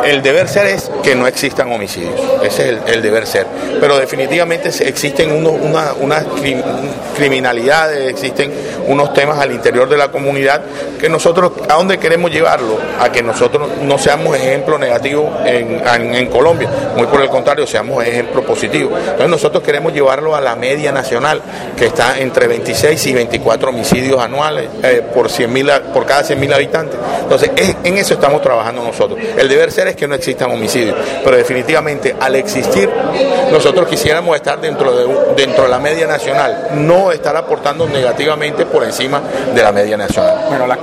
el deber ser es que no existan homicidios, ese es el deber ser, pero definitivamente existen unas criminalidades, existen unos temas al interior de la comunidad que nosotros, ¿a dónde queremos llevarlo? A que nosotros no seamos ejemplo negativo en Colombia, muy por el contrario, seamos ejemplo positivo. Entonces nosotros queremos llevarlo a la media nacional, que está entre 26 y 24 homicidios anuales por cada 100.000 habitantes. Entonces en eso estamos trabajando nosotros. El deber ser es que no existan homicidios, pero definitivamente al existir nosotros quisiéramos estar dentro de la media nacional, no estar aportando negativamente por encima de la media nacional. Bueno,